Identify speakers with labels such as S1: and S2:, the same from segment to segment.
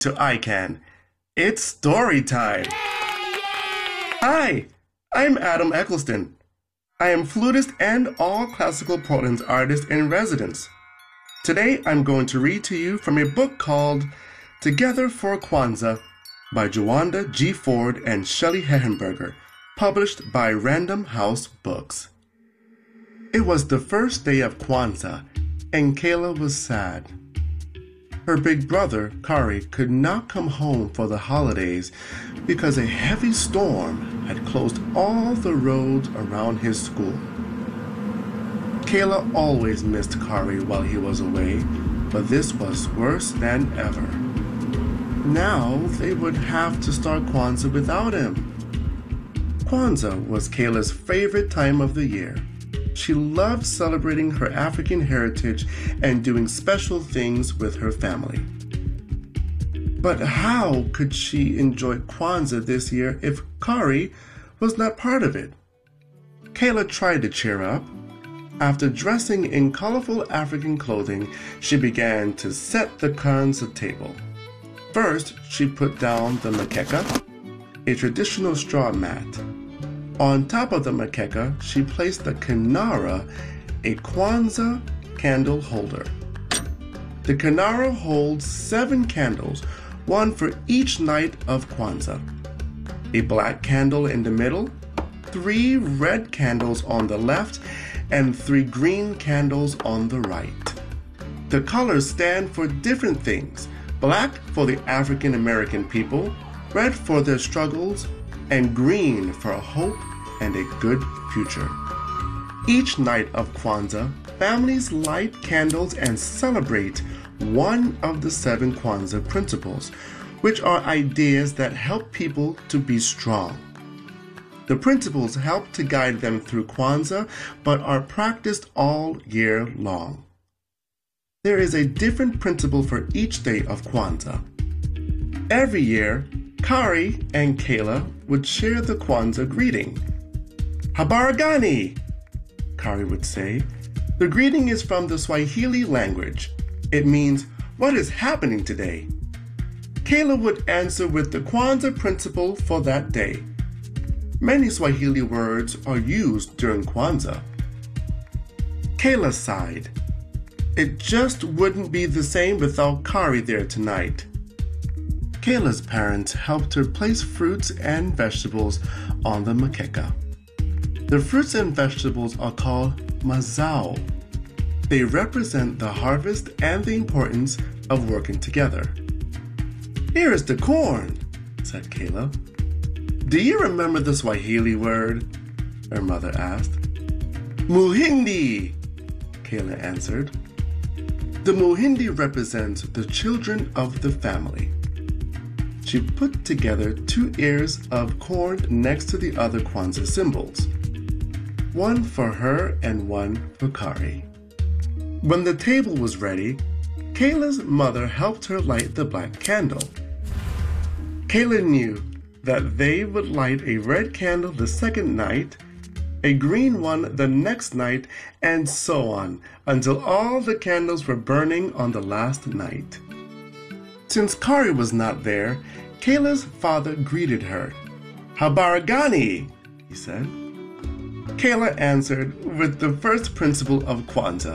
S1: to ICANN. It's story time. Hi, I'm Adam Eccleston. I am flutist and all classical Portland's artist in residence. Today I'm going to read to you from a book called Together for Kwanzaa by Jawanda G. Ford and Shelley Hehenberger, published by Random House Books. It was the first day of Kwanzaa, and Kayla was sad. Her big brother, Kari, could not come home for the holidays because a heavy storm had closed all the roads around his school. Kayla always missed Kari while he was away, but this was worse than ever. Now they would have to start Kwanzaa without him. Kwanzaa was Kayla's favorite time of the year. She loved celebrating her African heritage and doing special things with her family. But how could she enjoy Kwanzaa this year if Kari was not part of it? Kayla tried to cheer up. After dressing in colorful African clothing, she began to set the Kwanzaa table. First, she put down the makeka, a traditional straw mat. On top of the makeka, she placed the kinara, a Kwanzaa candle holder. The kinara holds 7 candles, one for each night of Kwanzaa. A black candle in the middle, 3 red candles on the left, and 3 green candles on the right. The colors stand for different things: black for the African American people, red for their struggles, and green for hope and a good future. Each night of Kwanzaa, families light candles and celebrate one of the 7 Kwanzaa principles, which are ideas that help people to be strong. The principles help to guide them through Kwanzaa, but are practiced all year long. There is a different principle for each day of Kwanzaa. Every year, Kari and Kayla would share the Kwanzaa greeting. Habari gani, Kari would say. The greeting is from the Swahili language. It means, what is happening today? Kayla would answer with the Kwanzaa principle for that day. Many Swahili words are used during Kwanzaa. Kayla sighed. It just wouldn't be the same without Kari there tonight. Kayla's parents helped her place fruits and vegetables on the makeka. The fruits and vegetables are called mazao. They represent the harvest and the importance of working together. Here is the corn, said Kayla. Do you remember the Swahili word? Her mother asked. Muhindi, Kayla answered. The muhindi represents the children of the family. She put together 2 ears of corn next to the other Kwanzaa symbols, one for her and one for Kari. When the table was ready, Kayla's mother helped her light the black candle. Kayla knew that they would light a red candle the second night, a green one the next night, and so on, until all the candles were burning on the last night. Since Kari was not there, Kayla's father greeted her. Habari gani, he said. Kayla answered with the first principle of Kwanzaa.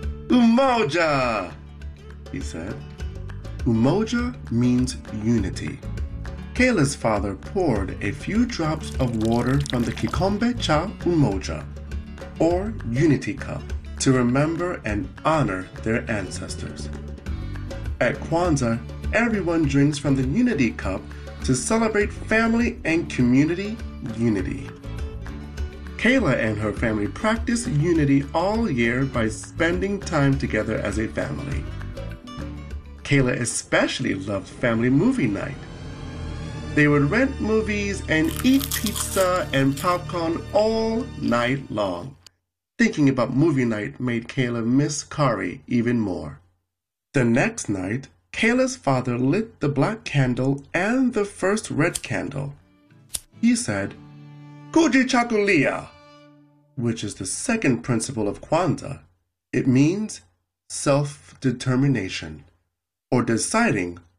S1: Umoja, he said. Umoja means unity. Kayla's father poured a few drops of water from the Kikombe cha Umoja, or unity cup, to remember and honor their ancestors. At Kwanzaa, everyone drinks from the unity cup to celebrate family and community unity. Kayla and her family practice unity all year by spending time together as a family. Kayla especially loved family movie night. They would rent movies and eat pizza and popcorn all night long. Thinking about movie night made Kayla miss Kari even more. The next night, Kayla's father lit the black candle and the first red candle. He said, Kujichagulia, which is the second principle of Kwanzaa. It means self-determination, or deciding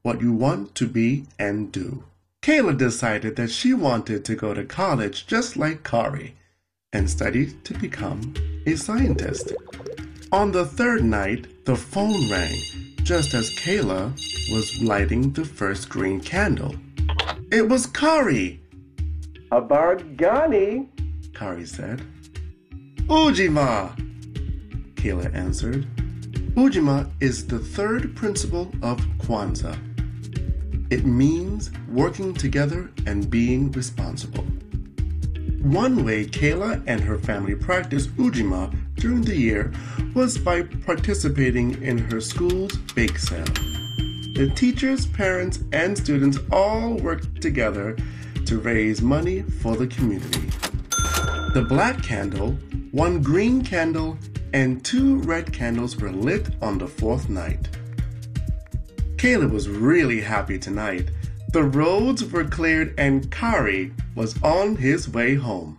S1: what you want to be and do. Kayla decided that she wanted to go to college just like Kari and study to become a scientist. On the third night, the phone rang just as Kayla was lighting the first green candle. It was Kari.
S2: Abargani,
S1: Kari said. Ujima, Kayla answered. Ujima is the third principle of Kwanzaa. It means working together and being responsible. One way Kayla and her family practiced Ujima during the year was by participating in her school's bake sale. The teachers, parents, and students all worked together to raise money for the community. The black candle, one green candle, and 2 red candles were lit on the 4th night. Kayla was really happy tonight. The roads were cleared and Kari was on his way home.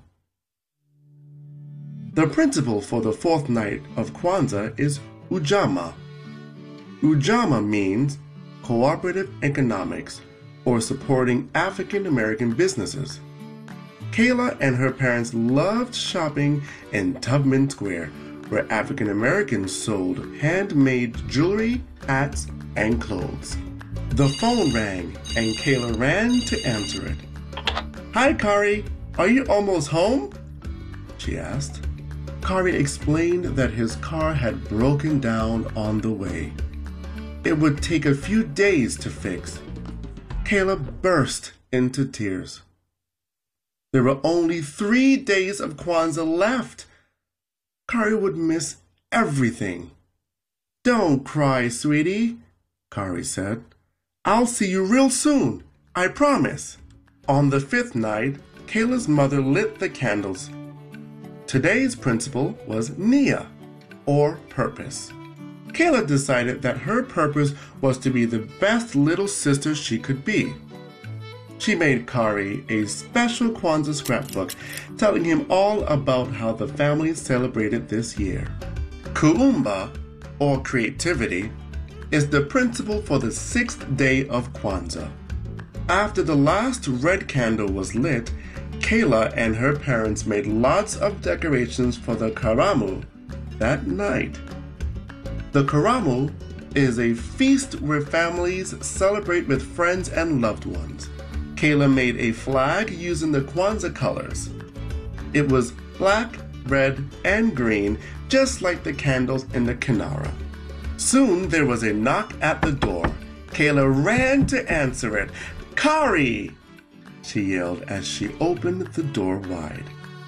S1: The principle for the 4th night of Kwanzaa is Ujamaa. Ujamaa means cooperative economics or supporting African American businesses. Kayla and her parents loved shopping in Tubman Square, where African Americans sold handmade jewelry, hats, and clothes. The phone rang and Kayla ran to answer it. Hi, Kari. Are you almost home? She asked. Kari explained that his car had broken down on the way. It would take a few days to fix. Kayla burst into tears. There were only 3 days of Kwanzaa left. Kari would miss everything. Don't cry, sweetie, Kari said. I'll see you real soon, I promise. On the 5th night, Kayla's mother lit the candles. Today's principle was Nia, or purpose. Kayla decided that her purpose was to be the best little sister she could be. She made Kari a special Kwanzaa scrapbook, telling him all about how the family celebrated this year. Kuumba, or creativity, is the principle for the 6th day of Kwanzaa. After the last red candle was lit, Kayla and her parents made lots of decorations for the Karamu that night. The Karamu is a feast where families celebrate with friends and loved ones. Kayla made a flag using the Kwanzaa colors. It was black, red, and green, just like the candles in the Kinara. Soon there was a knock at the door. Kayla ran to answer it. Kari! She yelled as she opened the door wide.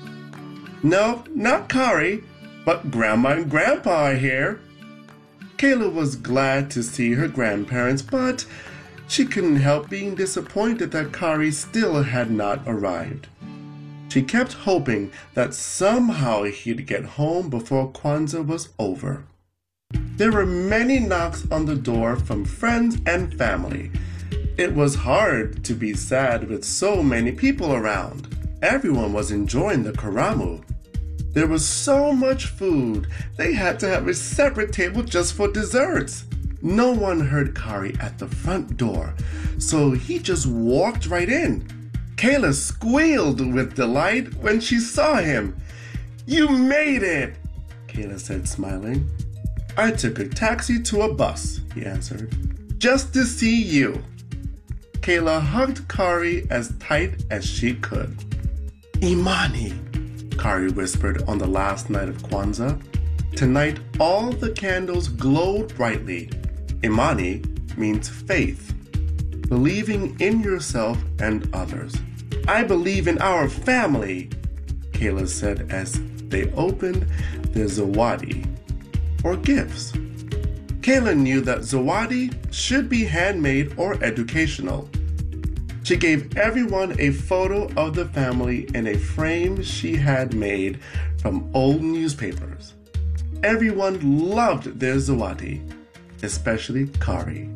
S1: No, not Kari, but Grandma and Grandpa are here. Kayla was glad to see her grandparents, but she couldn't help being disappointed that Kari still had not arrived. She kept hoping that somehow he'd get home before Kwanzaa was over. There were many knocks on the door from friends and family. It was hard to be sad with so many people around. Everyone was enjoying the Karamu. There was so much food, they had to have a separate table just for desserts. No one heard Kari at the front door, so he just walked right in. Kayla squealed with delight when she saw him. You made it, Kayla said, smiling. I took a taxi to a bus, he answered, just to see you. Kayla hugged Kari as tight as she could. Imani, Kari whispered on the last night of Kwanzaa. Tonight all the candles glowed brightly. Imani means faith, believing in yourself and others. I believe in our family, Kayla said as they opened the zawadi, or gifts. Kayla knew that zawadi should be handmade or educational. She gave everyone a photo of the family in a frame she had made from old newspapers. Everyone loved their zawadi, especially Kari.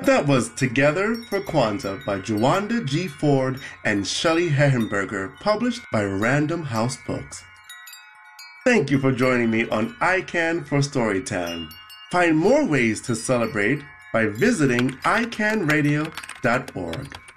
S1: That was Together for Kwanzaa by Juwanda G. Ford and Shelley Herrenberger, published by Random House Books. Thank you for joining me on ICANN for Storytime. Find more ways to celebrate by visiting icanradio.org.